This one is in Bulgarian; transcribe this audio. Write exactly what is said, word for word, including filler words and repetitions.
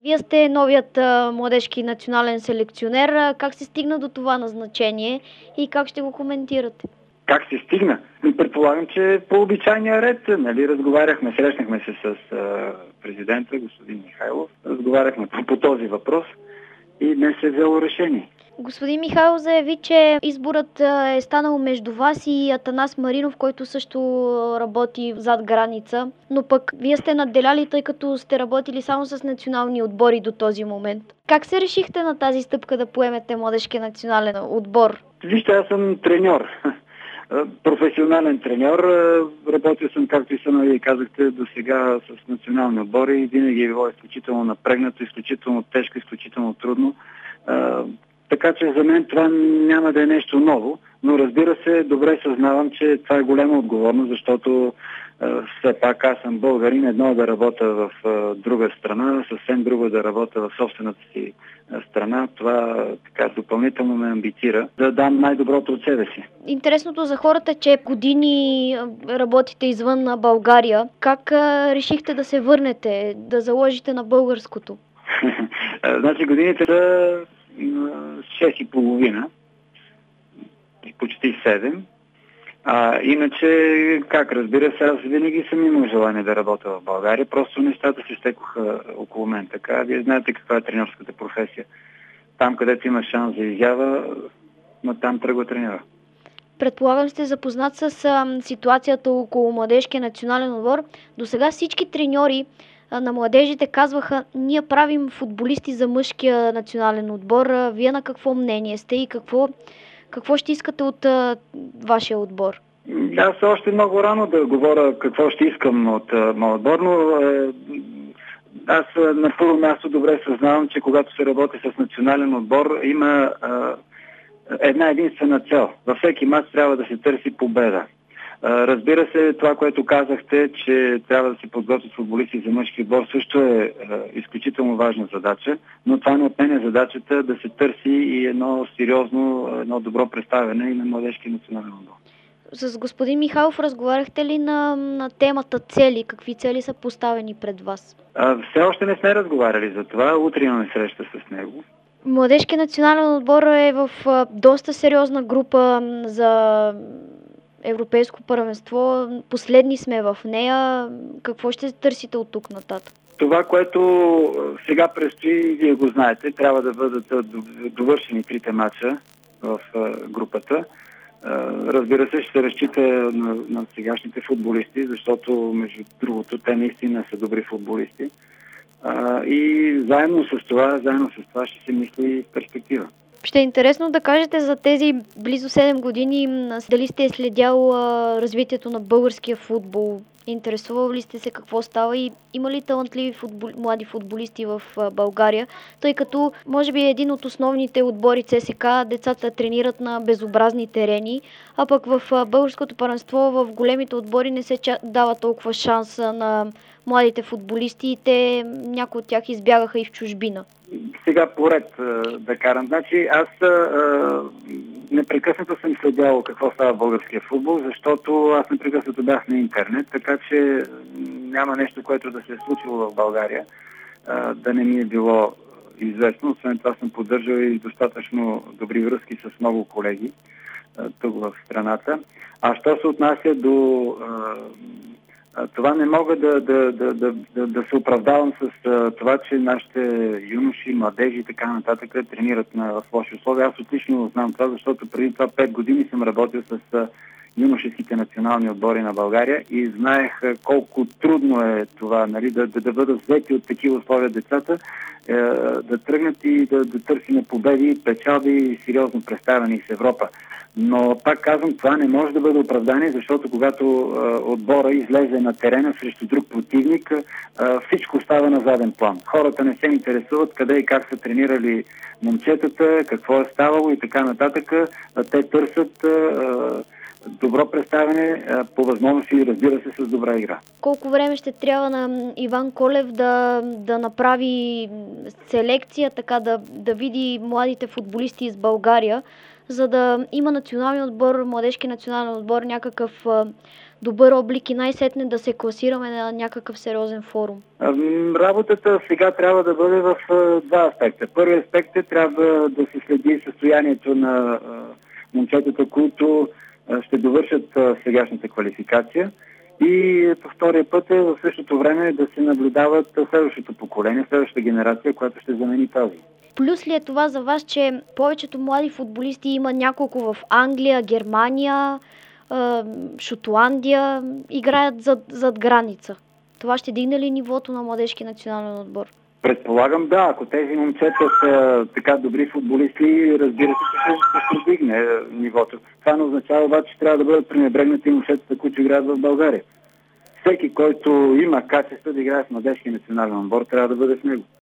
Вие сте новият а, младежки национален селекционер. А, Как се стигна до това назначение и как ще го коментирате? Как се стигна? Предполагам, че по обичайния ред, нали, разговаряхме, срещнахме се с а, президента, господин Михайлов, разговаряхме по, по този въпрос и днес се е взело решение. Господин Михайлов заяви, че изборът а, е станал между вас и Атанас Маринов, който също работи зад граница, но пък вие сте надделяли, тъй като сте работили само с национални отбори до този момент. Как се решихте на тази стъпка да поемете младежкия национален отбор? Вижте, аз съм треньор. Професионален треньор. Работил съм, както и сама вие казахте, до сега с национални отбори и винаги е било изключително напрегнато, изключително тежко, изключително трудно. Така че за мен това няма да е нещо ново, но разбира се, добре съзнавам, че това е голема отговорност, защото все пак аз съм българин, едно е да работя в друга страна, съвсем друго е да работя в собствената си страна. Това така допълнително ме амбицира да дам най-доброто от себе си. Интересното за хората е, че години работите извън България. Как решихте да се върнете, да заложите на българското? Значи годините са шест и половина, почти седем. А, иначе, как разбира се, аз винаги съм имал желание да работя в България, просто нещата се стекоха около мен. Така, вие знаете каква е тренерската професия. Там, където има шанс за изява, но там тръгва тренера. Предполагам сте запознат с а, ситуацията около младежкия национален отбор. До сега всички треньори а, на младежите казваха: ние правим футболисти за мъжкия национален отбор. А, вие на какво мнение сте и какво, какво ще искате от а, вашия отбор? Аз още много рано да говоря какво ще искам от а, моят отбор, но а, аз а, на първо място добре съзнавам, че когато се работи с национален отбор, има а, една единствена цел. Във всеки мач трябва да се търси победа. Разбира се, това, което казахте, че трябва да се подготвят футболисти за мъжки отбор, също е изключително важна задача, но това не отменя задачата да се търси и едно сериозно, едно добро представяне и на младежки национален отбор. С господин Михайлов разговаряхте ли на, на темата цели? Какви цели са поставени пред вас? А, все още не сме разговаряли за това. Утре имаме среща с него. Младежкият национален отбор е в а, доста сериозна група за европейско първенство. Последни сме в нея. Какво ще търсите от тук нататък? Това, което сега предстои, вие го знаете, трябва да бъдат довършени трите мача в групата. Разбира се, ще се разчита на, на сегашните футболисти, защото, между другото, те наистина са добри футболисти. И заедно с това, заедно с това ще се мисли в перспектива. Ще е интересно да кажете за тези близо седем години, дали сте следял а, развитието на българския футбол, интересували ли сте се какво става и има ли талантливи футбол, млади футболисти в а, България, тъй като може би един от основните отбори ЦСКА, децата тренират на безобразни терени, а пък в а, българското първенство в големите отбори не се ча, дава толкова шанс на младите футболисти и те, някои от тях избягаха и в чужбина. Сега поред да карам. Значи аз а, непрекъснато съм следял какво става в българския футбол, защото аз непрекъснато бях на интернет, така че няма нещо, което да се е случило в България, а, да не ми е било известно. Освен това съм поддържал и достатъчно добри връзки с много колеги а, тук в страната. А що се отнася до а, това не мога да, да, да, да, да, да се оправдавам с а, това, че нашите юноши, младежи и така нататък тренират на, в лоши условия. Аз отлично знам това, защото преди това пет години съм работил с а, юношеските национални отбори на България и знаех а, колко трудно е това, нали, да, да, да бъдат взети от такива условия децата, е, да тръгнат и да, да търсим победи, печалби и сериозно представяне с Европа. Но пак казвам, това не може да бъде оправдание, защото когато а, отбора излезе на терена срещу друг противник, а, всичко става на заден план. Хората не се интересуват къде и как са тренирали момчетата, какво е ставало и така нататък. А, те търсят а, добро представяне, а, по възможност и разбира се с добра игра. Колко време ще трябва на Иван Колев да, да направи селекция, така да, да види младите футболисти из България, за да има национален отбор, младежки национален отбор, някакъв а, добър облик и най-сетне да се класираме на някакъв сериозен форум? Работата сега трябва да бъде в два аспекта. Първият аспект е трябва да се следи състоянието на момчетата, които ще довършат сегашната квалификация. И по втория път е в същото време да се наблюдават следващото поколение, следващата генерация, която ще замени тази. Плюс ли е това за вас, че повечето млади футболисти има няколко в Англия, Германия, Шотландия, играят зад, зад граница? Това ще дигне ли нивото на младежки национален отбор? Предполагам, да. Ако тези момчета са така добри футболисти, разбира се, че ще, ще дигне нивото. Това не означава обаче, че трябва да бъдат пренебрегнати момчетата, които играят в България. Всеки, който има качество да играе в младежки национален отбор, трябва да бъде в него.